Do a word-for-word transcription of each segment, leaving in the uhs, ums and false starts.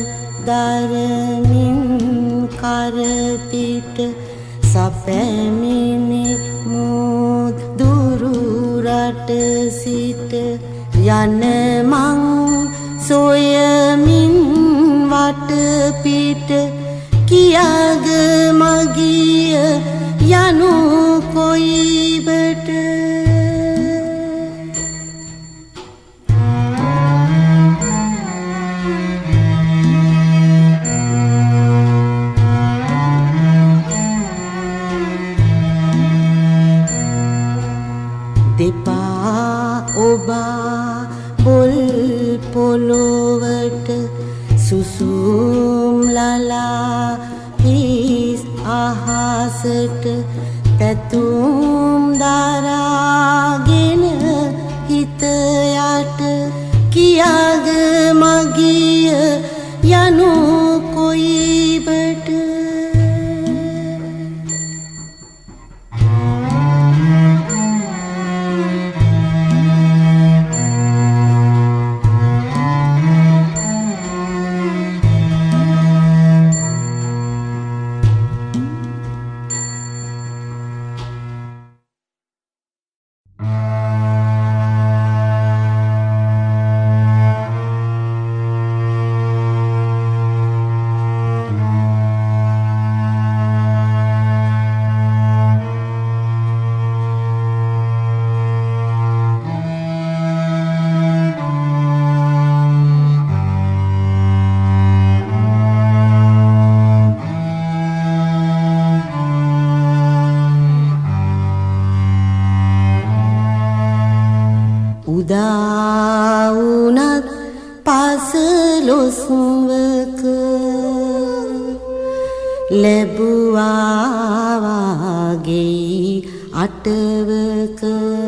දරමින් කරපිට සැපැමිනි මුත් දුරු රට සිට යන මං සොයමින් වටපිට කියාග මගිය යනු කොයිබට දෙපා ඔබා බොල් පොළොවට සුසුම් ලලා හිස් අහසට පැතුම් දරාගෙන හිත යට කියාග මගිය යනු කොයිබට උදාවුනත් පසළොස්වක ලැබුවාවාගේ අටවක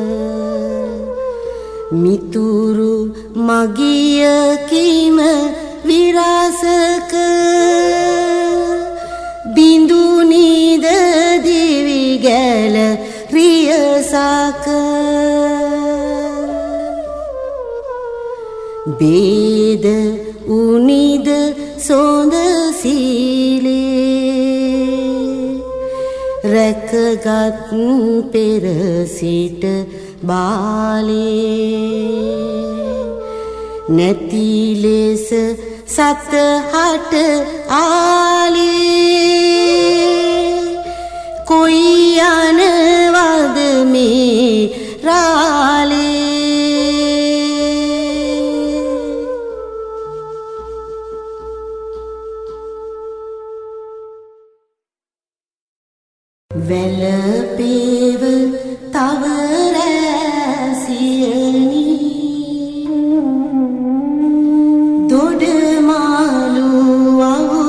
මිතුරු මගිය කීම විරසක බිඳුනිද දිවි ගැල රියසක බේද උනිද සොඳ සීලේ රැකගත් පෙර සිට බාලේ නැති ලෙස සතහට ආලේ කොයි යනවද මේ රාලේ වැළපේව තව රැසියනි දොඩමාළු අවු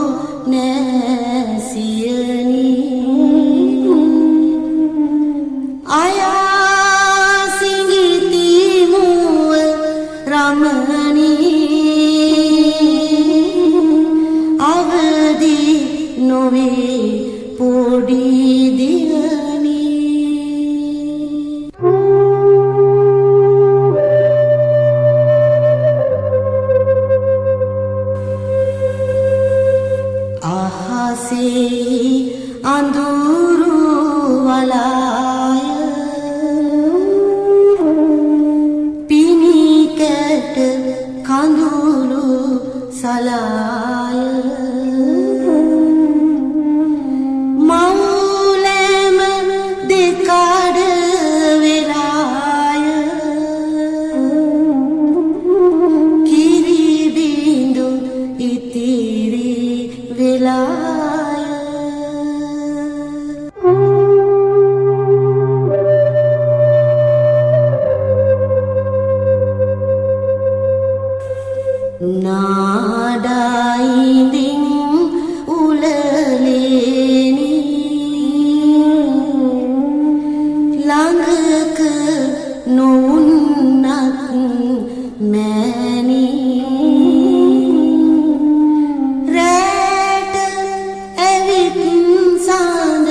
නැසියනි අයා සිඟිති මුව රමණි අවදි නොවේ පොඩි දියනි අහසේ අඳුරු වලාය පිනිකැට කඳුළු සලාය මවුලෙම දෙකඩ වෙලාය කිරි බිඳු ඉතිරි වෙලාය නාඩයිදින් උලලේනි ළඟක නොඋන්නත් මෑණි රැට ඇවිත් සඳ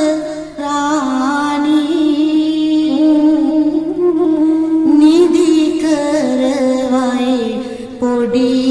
රාණී නිදි කරවයි පොඩි